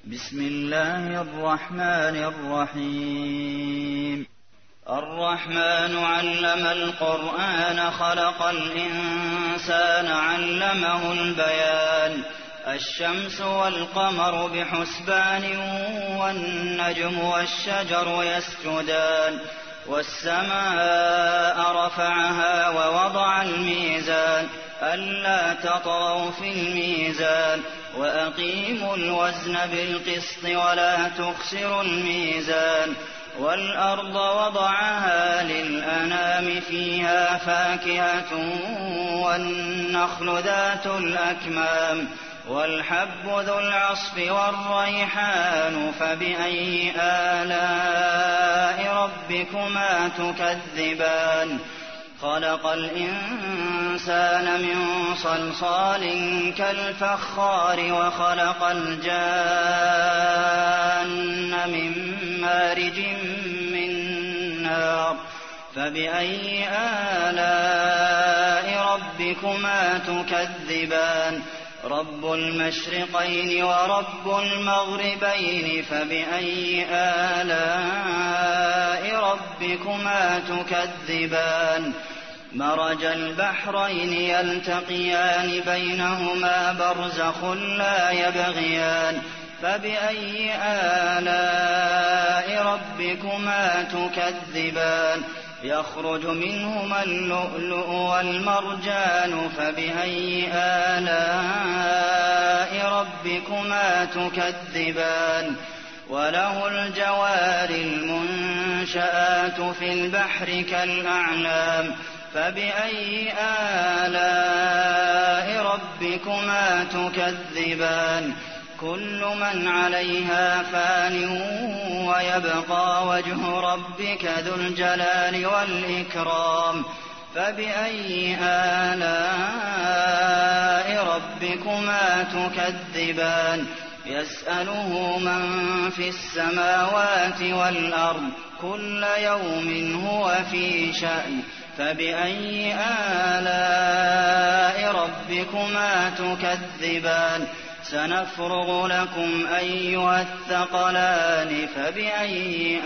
بسم الله الرحمن الرحيم الرحمن علم القرآن خلق الإنسان علمه البيان الشمس والقمر بحسبان والنجم والشجر يسجدان والسماء رفعها ووضع الميزان ألا تطغوا في الميزان وأقيموا الوزن بالقسط ولا تخسروا الميزان والأرض وضعها للأنام فيها فاكهة والنخل ذات الأكمام والحب ذو العصف والريحان فبأي آلاء ربكما تكذبان خلق الإنسان من صلصال كالفخار وخلق الجان من مارج من نار فبأي آلاء ربكما تكذبان رب المشرقين ورب المغربين فبأي آلاء ربكما تكذبان مرج البحرين يلتقيان بينهما برزخ لا يبغيان فبأي آلاء ربكما تكذبان يخرج منهما اللؤلؤ والمرجان فبأي آلاء ربكما تكذبان وله الجوار المنشآت في البحر كالأعلام فبأي آلاء ربكما تكذبان كل من عليها فان ويبقى وجه ربك ذو الجلال والإكرام فبأي آلاء ربكما تكذبان يسأله من في السماوات والأرض كل يوم هو في شأن فبأي آلاء ربكما تكذبان سنفرغ لكم أيها الثقلان فبأي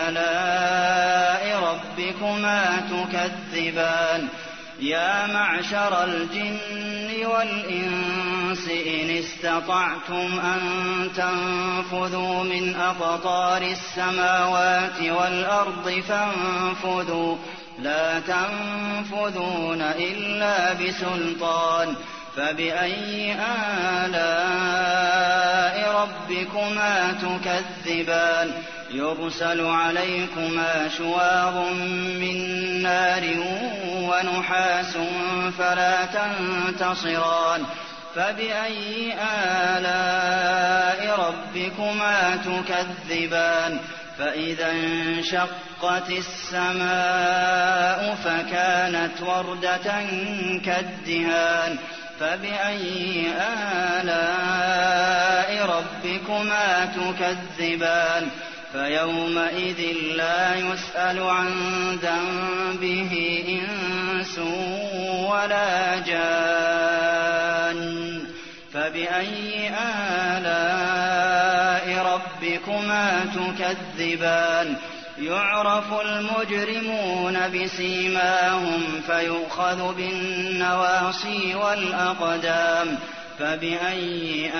آلاء ربكما تكذبان يا معشر الجن والإنس إن استطعتم أن تنفذوا من أقطار السماوات والأرض فانفذوا لا تنفذون إلا بسلطان فبأي آلاء ربكما تكذبان يرسل عليكما شواظ من نار ونحاس فلا تنتصران فبأي آلاء ربكما تكذبان فإذا انشقت السماء فكانت وردة كالدهان فبأي آلاء ربكما تكذبان فيومئذ لا يسأل عن ذنبه إنس ولا جان فبأي آلاء ربكما تكذبان يعرف المجرمون بسيماهم فيؤخذ بالنواصي والأقدام فبأي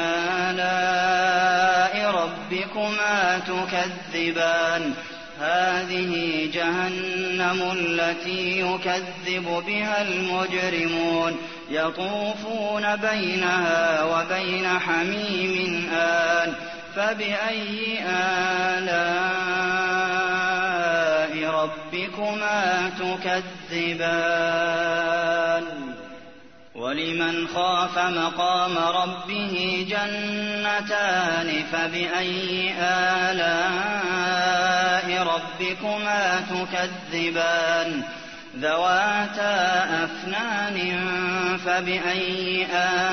آلاء ربكما تكذبان هذه جهنم التي يكذب بها المجرمون يطوفون بينها وبين حميم آن فبأي آلاء ربكما تكذبان ولمن خاف مقام ربه جنتان فبأي آلاء ربكما تكذبان ذواتا أفنان فبأي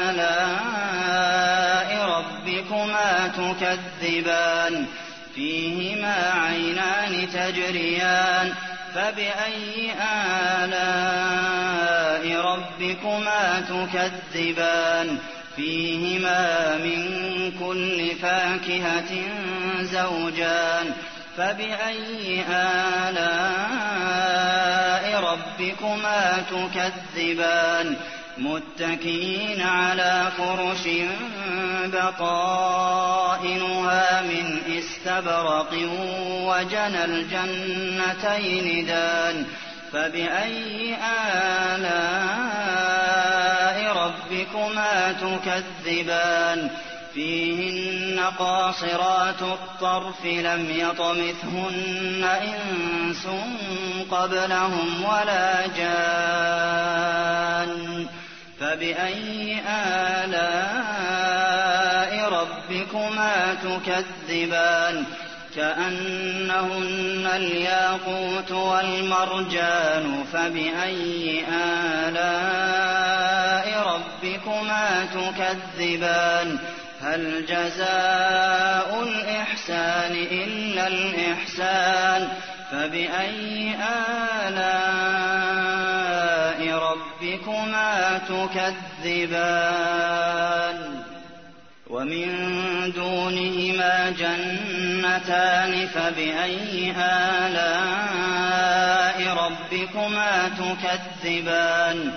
آلاء ربكما تكذبان فيهما عينان تجريان فبأي آلاء ربكما تكذبان فيهما من كل فاكهة زوجان فبأي آلاء ربكما تكذبان متكئين على فرش بطائنها من استبرق وجنى الجنتين دان فبأي آلاء ربكما تكذبان فيهن قاصرات الطرف لم يطمثهن إنس قبلهم ولا جان فبأي آلاء ربكما تكذبان كأنهن الياقوت والمرجان فبأي آلاء ربكما تكذبان هل جزاء الإحسان إلا الإحسان فبأي آلاء ربكما تكذبان ومن دونهما جنتان فبأي آلاء ربكما تكذبان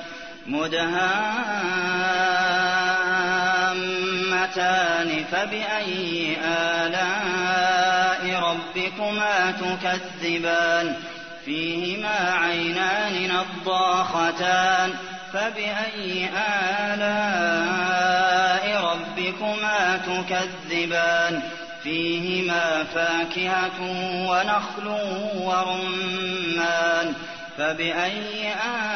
مدهامتان فبأي آلاء ربكما تكذبان فيهما عينان نضاختان فبأي آلاء ربكما تكذبان فيهما فاكهة ونخل ورمان فبأي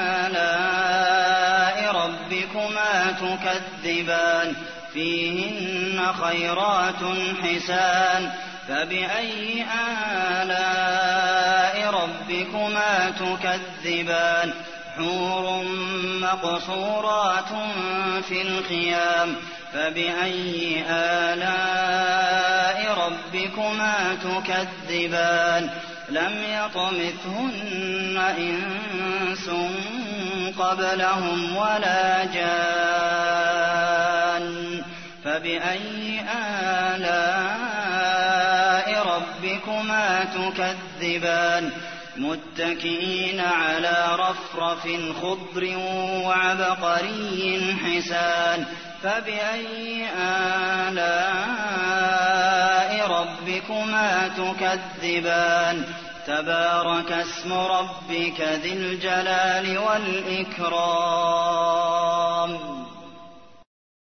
آلاء ربكما تكذبان فيهن خيرات حسان فبأي آلاء ربكما تكذبان حور مقصورات في الخيام فبأي آلاء ربكما تكذبان لم يطمثهن إنس قبلهم ولا جان فبأي آلاء ربكما تكذبان متكئين على رفرف خضر وعبقري حسان فبأي آلاء ربكما تكذبان تبارك اسم ربك ذي الجلال والإكرام